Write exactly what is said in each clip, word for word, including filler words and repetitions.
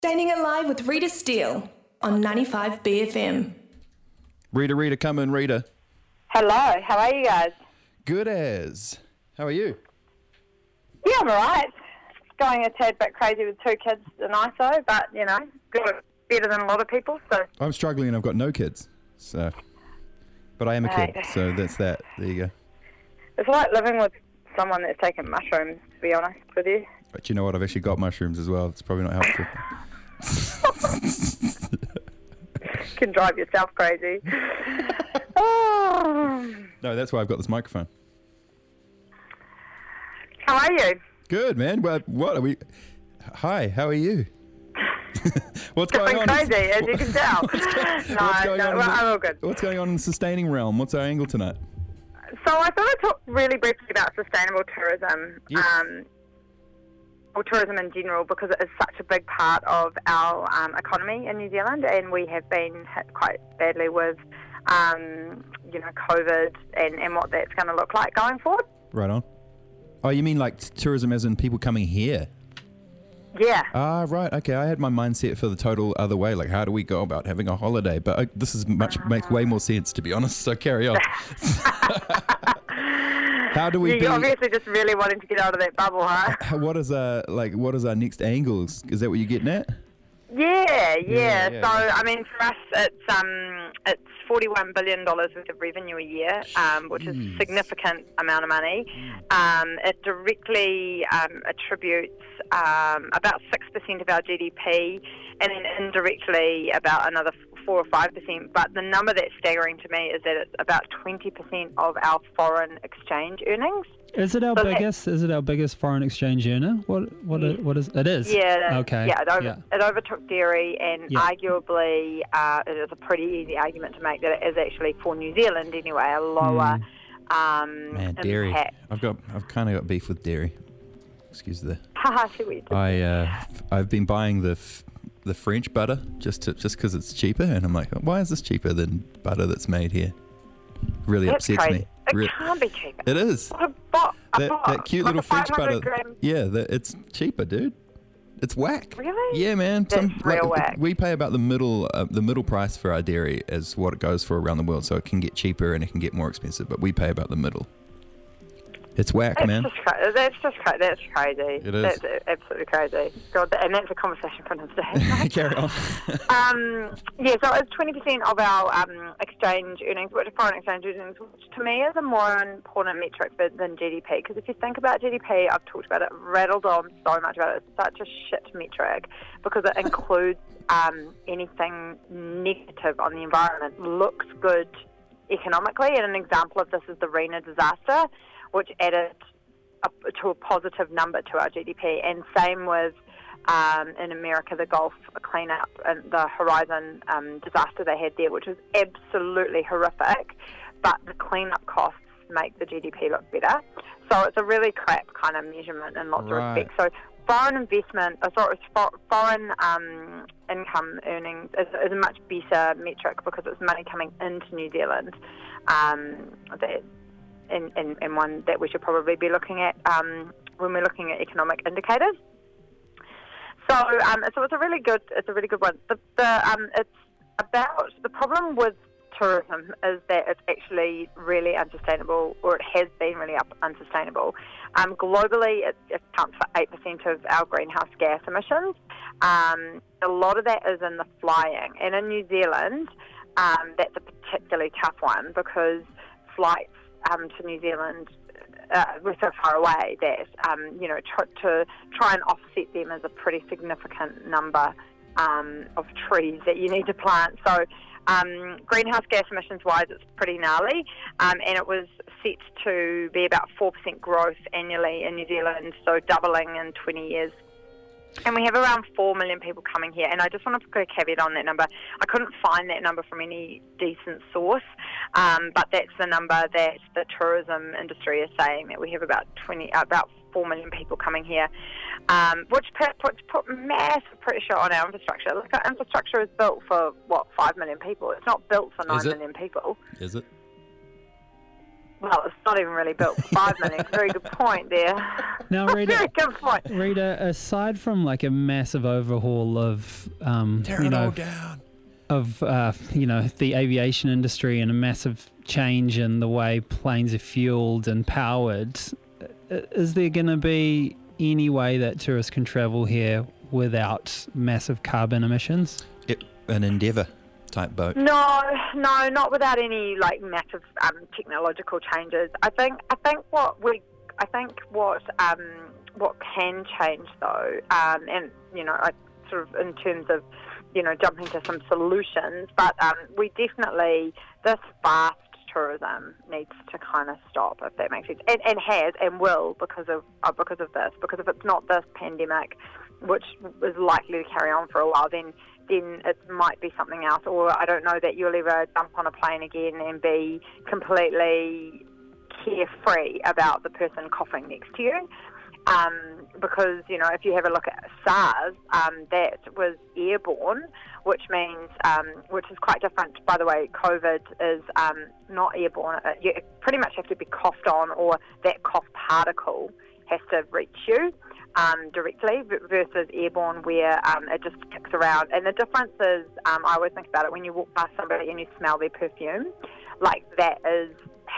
Staying Alive with Rita Steele on ninety-five B F M. Rita, Rita, come in, Rita. Hello, how are you guys? Good as. How are you? Yeah, I'm alright. Going a tad bit crazy with two kids in I S O, but, you know, good, better than a lot of people, so... I'm struggling and I've got no kids, so... But I am a Right. kid, so that's that. There you go. It's like living with someone that's taken mushrooms, to be honest with you. But you know what? I've actually got mushrooms as well. It's probably not helpful. Can drive yourself crazy. Oh. No, that's why I've got this microphone. How are you? Good, man. Well, what are we... Hi, how are you? What's Going going on? crazy, as you can tell. What's go- no, what's going no, on in well, the- I'm all good. What's going on in the sustaining realm? What's our angle tonight? So I thought I'd talk really briefly about sustainable tourism. Yes. Um, or tourism in general, because it is such a big part of our um, economy in New Zealand, and we have been hit quite badly with, um, you know, COVID and, and what that's going to look like going forward. Right on. Oh, you mean like tourism as in people coming here? Yeah. Ah, right. Okay, I had my mindset for the total other way. Like, how do we go about having a holiday? But uh, this is much makes way more sense, to be honest. So carry on. How do we? You're be, obviously just really wanting to get out of that bubble, huh? What is our like? What is our next angle? Is, is that what you're getting at? Yeah, yeah. Yeah, yeah. So, I mean, for us, it's um, it's forty-one billion dollars worth of revenue a year, um, which is a significant amount of money. Um, it directly um, attributes um, about six percent of our G D P, and then indirectly about another four or five percent. But the number that's staggering to me is that it's about twenty percent of our foreign exchange earnings. Is it our So that- biggest? Is it our biggest foreign exchange earner? What? What? It, what is? It is. Yeah. Okay. Yeah, it, over, yeah. it overtook dairy, and Yeah. arguably uh, it is a pretty easy argument to make that it is actually, for New Zealand anyway, a lower um, Man, dairy. impact. I've got. I've kind of got beef with dairy. Excuse the. Haha, see what you did. I. Uh, I've been buying the. F- the French butter just to, just because it's cheaper, and I'm like, why is this cheaper than butter that's made here? Really That's upsets crazy. me. It Re- can't be cheaper. it is. What a bo- a That, box, that cute like little a French five hundred butter. gram- Yeah, that, it's cheaper, dude. It's whack. Really? Yeah, man. That's real whack. We pay about the middle, uh, the middle price for our dairy is what it goes for around the world. So it can get cheaper and it can get more expensive, but we pay about the middle. It's whack, That's man. just cra- that's just cra- that's crazy. It is. That's absolutely crazy. God, that- and that's a conversation for another day. Carry on. Um, yeah, so it's twenty percent of our um, exchange earnings, which are foreign exchange earnings, which to me is a more important metric than- than G D P. Because if you think about G D P, I've talked about it, rattled on so much about it. It's such a shit metric because it includes um, anything negative on the environment. Looks good economically, and an example of this is the Rena disaster, which added up to a positive number to our G D P. And same with, um, in America, the Gulf cleanup and the Horizon um, disaster they had there, which was absolutely horrific, but the cleanup costs make the G D P look better. So it's a really crap kind of measurement in lots Right. of respects. So foreign investment, uh, sorry, for- foreign um, income earnings is, is a much better metric because it's money coming into New Zealand. Um, that And, and, and one that we should probably be looking at um, when we're looking at economic indicators. So, um, so it's a really good, it's a really good one. The, the um, it's about the problem with tourism is that it's actually really unsustainable, or it has been really up, unsustainable. Um, globally, it, it accounts for eight percent of our greenhouse gas emissions. Um, a lot of that is in the flying, and in New Zealand, um, that's a particularly tough one because flights Um, to New Zealand, uh, we're so far away that, um, you know, tr- to try and offset them is a pretty significant number um, of trees that you need to plant. So um, greenhouse gas emissions-wise, it's pretty gnarly, um, and it was set to be about four percent growth annually in New Zealand, so doubling in twenty years. And we have around four million people coming here. And I just want to put a caveat on that number. I couldn't find that number from any decent source, um, but that's the number that the tourism industry is saying, that we have about twenty, about four million people coming here, um, which put, put, put massive pressure on our infrastructure. Look, our infrastructure is built for, what, five million people. It's not built for nine Is it? million people. Is it? well, it's not even really built for five million. Very good point there. Now, Very Rita, good point. Rita, aside from like a massive overhaul of, um, Tear you it all know, down. of uh, you know the aviation industry and a massive change in the way planes are fueled and powered, is there going to be any way that tourists can travel here without massive carbon emissions? It, an Endeavour type boat. No, no, not without any like massive um, technological changes. I think, I think what we, I think what um, what can change though, um, and you know, I sort of in terms of, you know, jumping to some solutions, but um, we definitely this fast tourism needs to kind of stop, if that makes sense, and, and has and will because of uh, because of this. Because if it's not this pandemic, which is likely to carry on for a while, then then it might be something else. Or I don't know that you'll ever jump on a plane again and be completely carefree about the person coughing next to you. Um, because, you know, if you have a look at SARS, um, that was airborne, which means, um, which is quite different, by the way. COVID is um, not airborne. You pretty much have to be coughed on, or that cough particle has to reach you um, directly, versus airborne where um, it just sticks around. And the difference is, um, I always think about it, when you walk past somebody and you smell their perfume, like that is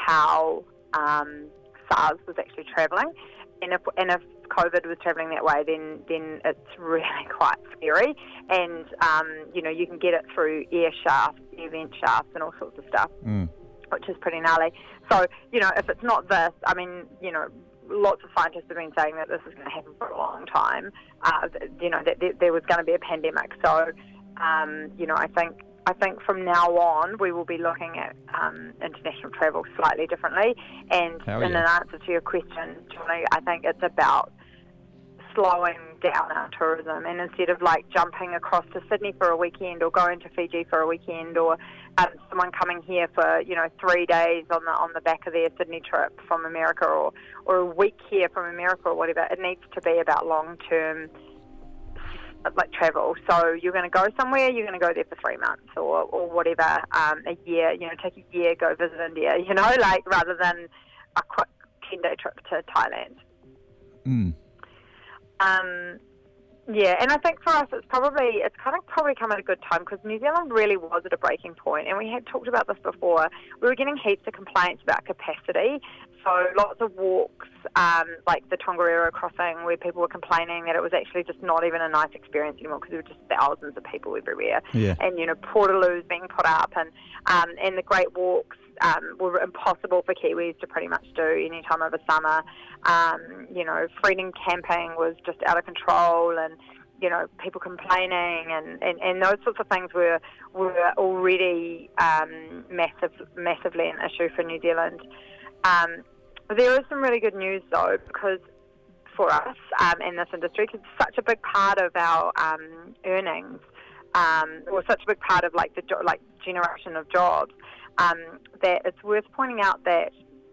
how um, SARS was actually travelling. And if, and if COVID was travelling that way, then then it's really quite scary. And, um, you know, you can get it through air shafts, air vent shafts and all sorts of stuff, Mm. which is pretty gnarly. So, you know, if it's not this, I mean, you know, lots of scientists have been saying that this is going to happen for a long time, uh, you know, that there, there was going to be a pandemic. So, um, you know, I think I think from now on we will be looking at um, international travel slightly differently. And Hell in yeah. an answer to your question, Johnny, I think it's about slowing down our tourism, and instead of like jumping across to Sydney for a weekend or going to Fiji for a weekend, or um, someone coming here for, you know, three days on the on the back of their Sydney trip from America, or, or a week here from America or whatever, it needs to be about long-term like travel. So you're going to go somewhere, you're going to go there for three months or, or whatever, um, a year, you know, take a year, go visit India, you know, like rather than a quick ten-day trip to Thailand. Mm. Um, yeah, and I think for us it's probably, it's kind of probably come at a good time, because New Zealand really was at a breaking point, and we had talked about this before. We were getting heaps of complaints about capacity, so lots of walks, um, like the Tongariro crossing, where people were complaining that it was actually just not even a nice experience anymore, because there were just thousands of people everywhere. Yeah. And, you know, portaloos being put up, and um, and the Great Walks um, were impossible for Kiwis to pretty much do any time over summer. Um, you know, freedom camping was just out of control, and, you know, people complaining, and, and, and those sorts of things were were already um, massive, massively an issue for New Zealand. Um, there is some really good news, though, because for us um, in this industry, because it's such a big part of our um, earnings, um, or such a big part of like the jo- like generation of jobs, um, that it's worth pointing out that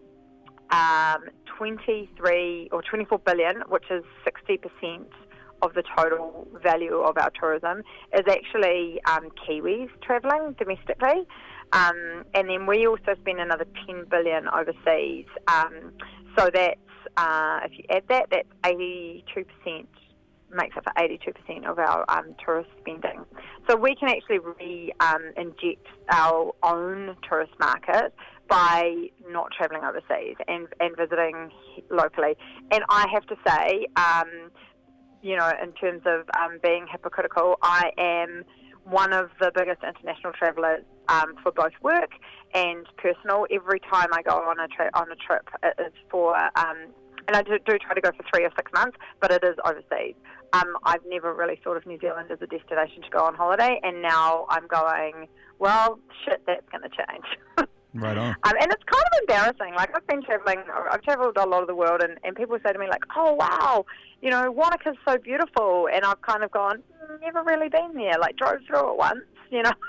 um, twenty-three or twenty-four billion, which is sixty percent of the total value of our tourism, is actually um, Kiwis travelling domestically. Um, and then we also spend another ten billion overseas. Um, so that's, uh, if you add that, that's eighty-two percent, makes up for eighty-two percent of our um, tourist spending. So we can actually re-inject um, our own tourist market by not travelling overseas and, and visiting locally. And I have to say, um, you know, in terms of um, being hypocritical, I am one of the biggest international travellers um, for both work and personal. Every time I go on a tri- on a trip, it is for, um, and I do, do try to go for three or six months, but it is overseas. Um, I've never really thought of New Zealand as a destination to go on holiday, and now I'm going, well, shit, that's going to change. Right on. Um, and it's kind of embarrassing. Like, I've been travelling, I've travelled a lot of the world, and, and people say to me, like, oh, wow, you know, Wanaka's so beautiful. And I've kind of gone, mm, never really been there. Like, drove through it once, you know.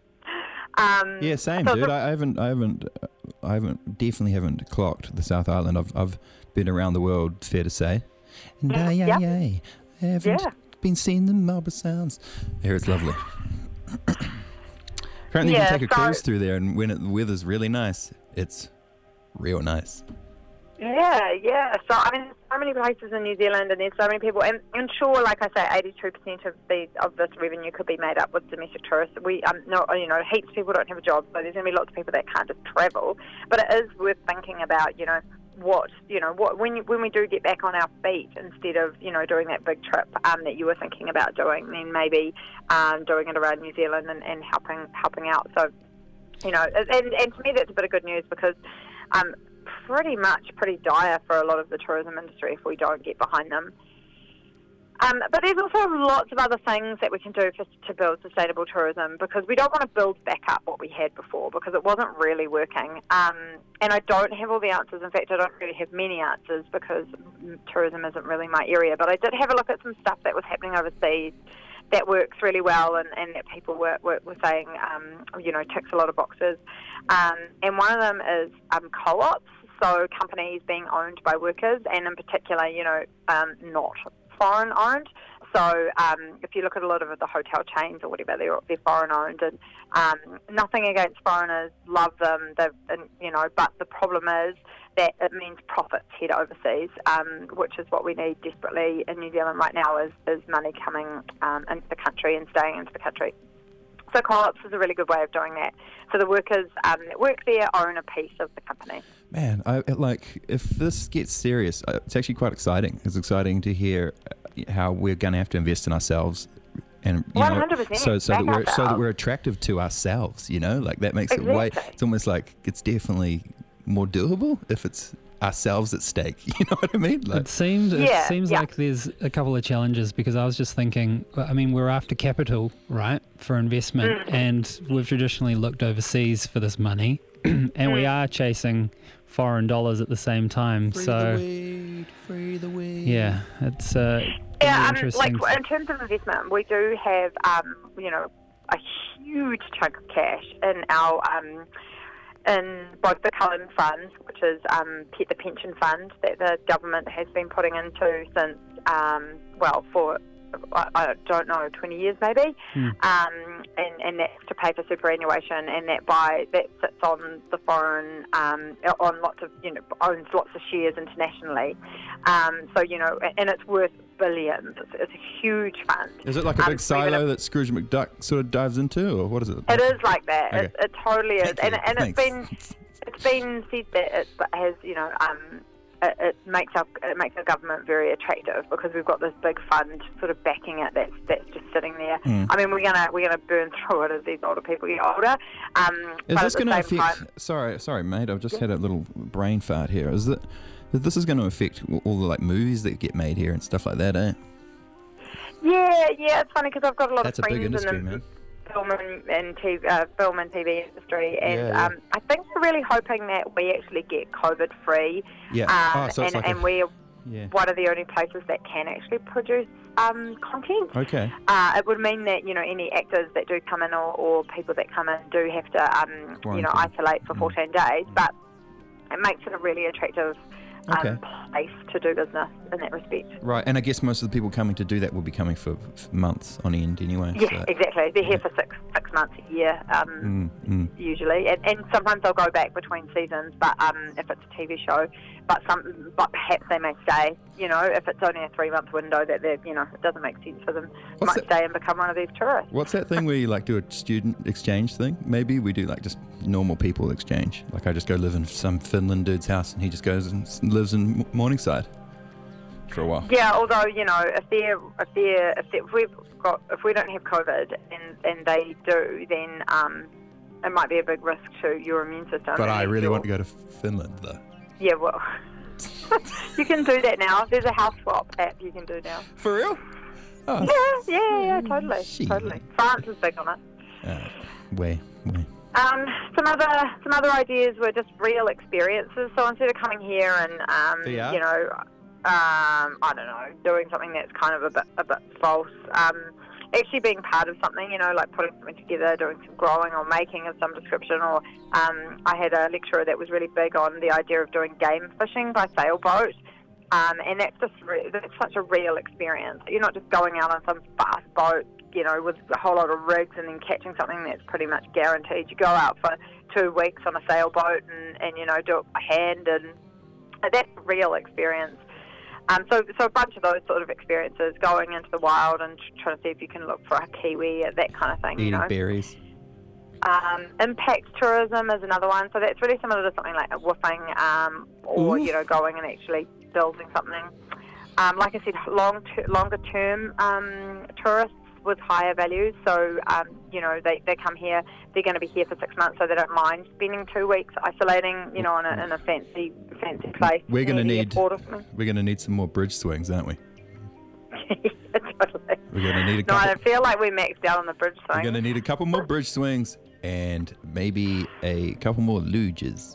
um, Yeah, same, so dude. the- I haven't, I haven't, I haven't, definitely haven't clocked the South Island. I've, I've been around the world, fair to say. And Yeah, I, yeah. I, I haven't Yeah. been seeing the Marlborough Sounds. Here, it's lovely. Apparently, Yeah, you can take a so- cruise through there, and when it, the weather's really nice, it's real nice. Yeah, yeah. So, I mean, there's so many places in New Zealand, and there's so many people. And, and sure, like I say, eighty-two percent of the of this revenue could be made up with domestic tourists. We, um, no, you know, heaps of people don't have a job, so there's going to be lots of people that can't just travel. But it is worth thinking about, you know, what, you know, what when you, when we do get back on our feet, instead of, you know, doing that big trip um, that you were thinking about doing, then maybe um, doing it around New Zealand and, and helping helping out. So, you know, and, and to me that's a bit of good news, because um, pretty much pretty dire for a lot of the tourism industry if we don't get behind them. Um, but there's also lots of other things that we can do for, to build sustainable tourism, because we don't want to build back up what we had before, because it wasn't really working. Um, and I don't have all the answers. In fact, I don't really have many answers, because tourism isn't really my area. But I did have a look at some stuff that was happening overseas that works really well, and, and that people were, were, were saying, um, you know, ticks a lot of boxes. Um, and one of them is um, co-ops, so companies being owned by workers, and in particular, you know, um, not foreign owned. So um, if you look at a lot of the hotel chains or whatever, they're, they're foreign owned, and um, nothing against foreigners, love them, and, you know, but the problem is that it means profits head overseas, um, which is what we need desperately in New Zealand right now, is, is money coming um, into the country and staying into the country. So co-ops is a really good way of doing that. So the workers um, that work there own a piece of the company. Man, I like if this gets serious, it's actually quite exciting. It's exciting to hear how we're going to have to invest in ourselves, and you one hundred percent, know, so so that we're ourselves. so that we're attractive to ourselves. You know, like that makes Exactly. it way. It's almost like it's definitely more doable if it's ourselves at stake. You know what I mean? Like, It seems it Yeah, seems yeah. like there's a couple of challenges, because I was just thinking, I mean, we're after capital, right, for investment, Mm. and we've traditionally looked overseas for this money, and Mm. we are chasing foreign dollars at the same time. free so the weed, free the weed. yeah, it's uh, Yeah, gonna be um, interesting. like in terms of investment, we do have, um, you know, a huge chunk of cash in our, um, in both the Cullen Fund, which is um, pe- the pension fund that the government has been putting into since, um, well, for I, I don't know, twenty years maybe, Hmm. um, and, and that's to pay for superannuation, and that by that sits on the foreign, um, on lots of, you know, owns lots of shares internationally. Um, so, you know, and it's worth billions. It's, it's a huge fund. Is it like a Um, big so we're silo gonna- that Scrooge McDuck sort of dives into, or what is it? It is like that. Okay. It, it totally is, Thank and, you. and it's Thanks. been it's been said that it has, you know, um, it, it makes our it makes our government very attractive, because we've got this big fund sort of backing it. That's that's just sitting there. Mm. I mean, we're gonna we're gonna burn through it as these older people get older. Um, Is but this at the going to same affect? time, Sorry, sorry, mate. I've just had a little brain fart here. Is that this is going to affect all the like movies that get made here and stuff like that, eh? yeah, yeah, it's funny because I've got a lot That's a of big friends industry, in the man. film and, and T V, uh, film and T V industry, and Yeah, yeah. Um, I think we're really hoping that we actually get COVID free. Yeah. Um, oh, so it's and, like and a, we're yeah. one of the only places that can actually produce um, content. Okay. Uh, it would mean that, you know, any actors that do come in, or, or people that come in do have to, um, you know, Quarantine. isolate for fourteen days, but it makes it a really attractive um, Okay. place to do business in that respect. Right, and I guess most of the people coming to do that will be coming for, for months on end anyway. Yeah, so. exactly. They're here for six six months a year, um, Mm, mm. usually, and, and sometimes they'll go back between seasons. But um, if it's a T V show, but some, but perhaps they may stay. You know, if it's only a three month window, that they, you know, it doesn't make sense for them. What's might that- stay and become one of these tourists. What's that thing where you like do a student exchange thing? Maybe we do like just normal people exchange. Like I just go live in some Finland dude's house and he just goes and s- lives in M- Morningside for a while. Yeah, although, you know, if they're if they're if, they're, if we've got if we don't have COVID and and they do, then um, it might be a big risk to your immune system. But and I really your- want to go to Finland though. Yeah, well, you can do that now. There's a house swap app you can do now. For real? Oh. Yeah, yeah, yeah, totally, Shit. totally. France is big on it. Uh, way, way. Um, some other some other ideas were just real experiences. So instead of coming here and um, V R? you know, um, I don't know, doing something that's kind of a bit a bit false. Um, actually being part of something, you know, like putting something together, doing some growing or making of some description. Or um, I had a lecturer that was really big on the idea of doing game fishing by sailboat. Um, and that's just re- that's such a real experience. You're not just going out on some fast boat, you know, with a whole lot of rigs and then catching something that's pretty much guaranteed. You go out for two weeks on a sailboat and, and you know, do it by hand, and that's a real experience. Um, so, so a bunch of those sort of experiences, going into the wild and trying to see if you can look for a kiwi, that kind of thing. Eating you know? berries. Um, impact tourism is another one. So that's really similar to something like woofing, um, or Oof. you know, going and actually building something. Um, like I said, long ter- longer term um, tourists with higher values. So um, you know, they, they come here. They're going to be here for six months, so they don't mind spending two weeks isolating, you know, in a, in a fancy fancy place. We're going to near the need airport or something. we're going to need some more bridge swings, aren't we? Yeah, totally. We're going to need a No, I couple. feel like we maxed out on the bridge We're thing. going to need a couple more bridge swings and maybe a couple more luges.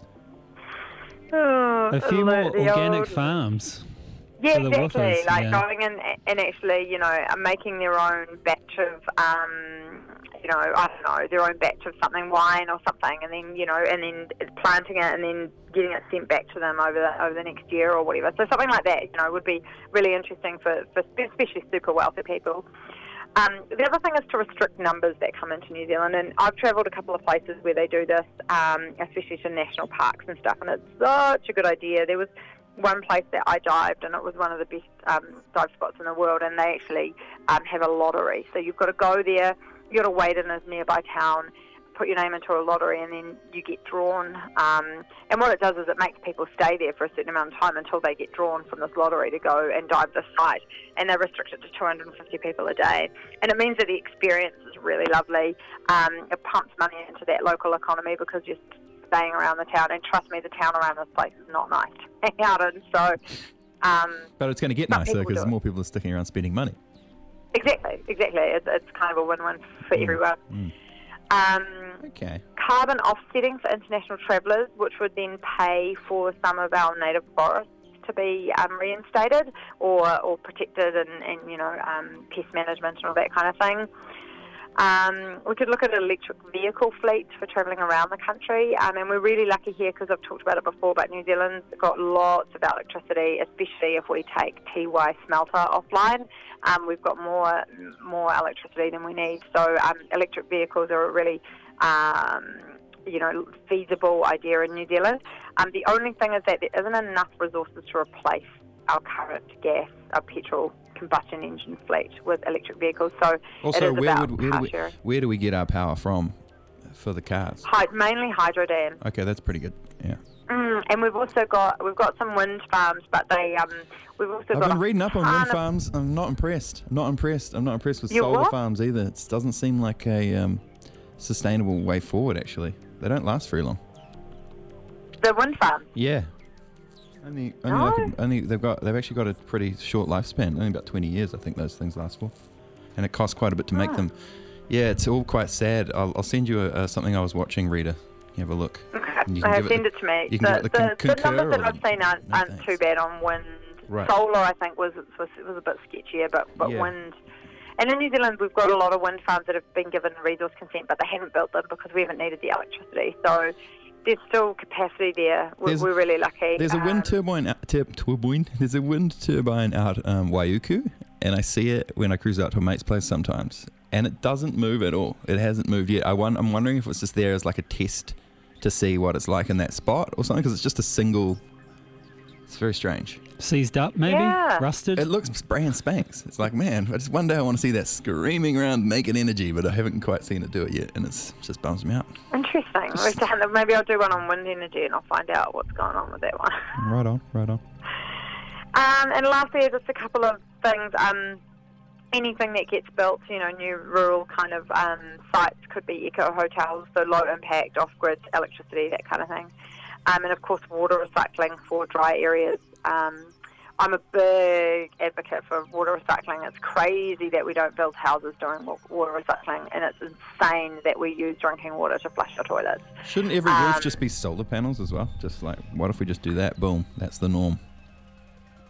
Oh, A few more the organic old- farms. Yeah, for the exactly. woofers, Like yeah. going in and actually, you know, making their own batch of, um, you know, I don't know, their own batch of something, wine or something, and then, you know, and then planting it and then getting it sent back to them over the, over the next year or whatever. So something like that, you know, would be really interesting for, for especially super wealthy people. Um, the other thing is to restrict numbers that come into New Zealand, and I've travelled a couple of places where they do this, um, especially to national parks and stuff, and it's such a good idea. There was one place that I dived, and it was one of the best um, dive spots in the world, and they actually um, have a lottery. So you've got to go there, you've got to wait in a nearby town, put your name into a lottery, and then you get drawn. Um, and what it does is it makes people stay there for a certain amount of time until they get drawn from this lottery to go and dive this site. And they restrict it to two hundred fifty people a day. And it means that the experience is really lovely. Um, it pumps money into that local economy because you're staying around the town. And trust me, the town around this place is not nice to hang out in. So, um, But it's going to get But nicer people because do it. more people are sticking around spending money. exactly, exactly. It's, it's kind of a win-win for everyone. Mm. Um, Okay. carbon offsetting for international travellers, which would then pay for some of our native forests to be um, reinstated or, or protected, and, and you know, um, pest management and all that kind of thing. Um, we could look at an electric vehicle fleet for travelling around the country, um, and we're really lucky here because I've talked about it before, but New Zealand's got lots of electricity, especially if we take T Y smelter offline. Um, we've got more more electricity than we need, so um, electric vehicles are a really um, you know, feasible idea in New Zealand. Um, the only thing is that there isn't enough resources to replace our current gas, our petrol combustion engine fleet with electric vehicles. So it Also, is where about would where do, car we, sharing. where do we get our power from for the cars? Hy- mainly hydro dam. Okay, that's pretty good. Yeah. Mm, and we've also got we've got some wind farms, but they um we've also I've got been a reading up on ton wind of- farms. I'm not impressed. I'm not impressed. I'm not impressed with You solar what? farms either. It doesn't seem like a um, sustainable way forward. Actually, they don't last very long. the wind farms. Yeah. Only, only, No? like a, only they've got they've actually got a pretty short lifespan. Only about twenty years, I think those things last for, and it costs quite a bit to make Oh. them. Yeah, it's all quite sad. I'll, I'll send you a, a, something I was watching, Rita. You have a look. Okay, You can uh, give it send the- it to me. you can the, give it the the, con- the concur numbers that or I've the- seen aren't, no aren't thanks. too bad on wind. Right. Solar, I think, was was was a bit sketchier, but but Yeah. wind. And in New Zealand, we've got a lot of wind farms that have been given resource consent, but they haven't built them because we haven't needed the electricity. So there's still capacity there. We're, There's- we're really lucky. There's a Um, wind turbine. Out, tur- turbine. There's a wind turbine out um, Waiuku, and I see it when I cruise out to a mate's place sometimes, and it doesn't move at all. It hasn't moved yet. I won- I'm wondering if it's just there as like a test to see what it's like in that spot or something, because it's just a single. It's very strange. Seized up, maybe? Yeah. Rusted? It looks brand spanks. It's like, man, I just one day I want to see that screaming around making energy, but I haven't quite seen it do it yet, and it's just bums me out. Interesting. We have to have- Maybe I'll do one on wind energy and I'll find out what's going on with that one. Right on, right on. Um, and lastly, just a couple of things. Um, anything that gets built, you know, new rural kind of um, sites could be eco hotels, so low impact, off grid electricity, that kind of thing. Um, and of course, water recycling for dry areas. Um, I'm a big advocate for water recycling. It's crazy that we don't build houses doing wa- water recycling, and it's insane that we use drinking water to flush our toilets. Shouldn't every roof Um, just be solar panels as well? Just like, what if we just do that? Boom, that's the norm.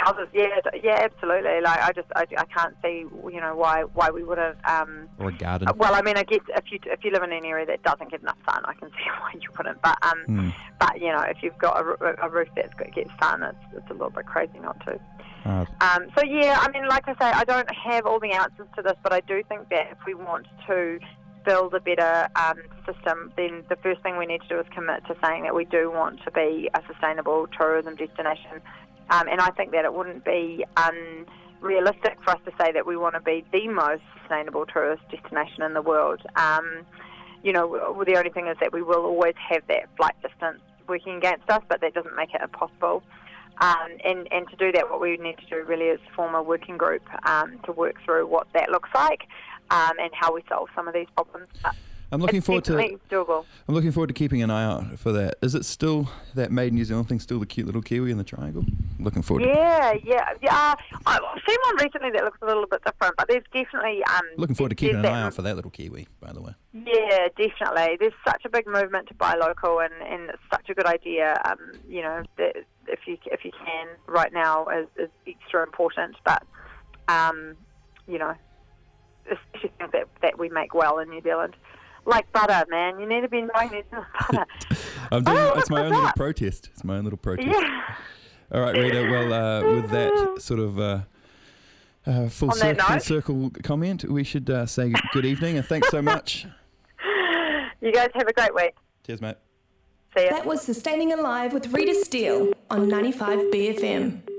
houses. Yeah, yeah, absolutely. Like I just, I, I can't see, you know, why why we wouldn't. Um, or a garden. uh, well, I mean, I guess if you if you live in an area that doesn't get enough sun, I can see why you wouldn't. But um, Mm. but you know, if you've got a, roo- a roof that's got gets sun, it's it's a little bit crazy not to. Uh, Um, so yeah, I mean, like I say, I don't have all the answers to this, but I do think that if we want to build a better um, system, then the first thing we need to do is commit to saying that we do want to be a sustainable tourism destination. Um, and I think that it wouldn't be unrealistic for us to say that we want to be the most sustainable tourist destination in the world. Um, you know, well, the only thing is that we will always have that flight distance working against us, but that doesn't make it impossible. Um, and, and to do that, what we need to do really is form a working group um, to work through what that looks like um, and how we solve some of these problems. But I'm looking it's forward to. definitely doable. I'm looking forward to keeping an eye out for that. Is it still that Made in New Zealand thing? Still the cute little kiwi in the triangle? Looking forward. to Yeah, yeah, yeah. I've seen one recently that looks a little bit different, but there's definitely um. Looking forward to there's keeping an that eye out for that little kiwi. By the way. Yeah, definitely. There's such a big movement to buy local, and, and it's such a good idea. Um, you know, that if you if you can right now is, is extra important. But um, you know, especially things that that we make well in New Zealand, like butter, man. You need to be buying New Zealand butter. I'm doing. Oh, It's my look own at little that. protest. It's my own little protest. Yeah. All right, Rita. Well, uh, with that sort of uh, uh, full, On that cir- full note. circle comment, we should uh, say good evening and thanks so much. You guys have a great week. Cheers, mate. See ya. That was Sustaining Alive with Rita Steele on ninety-five B F M.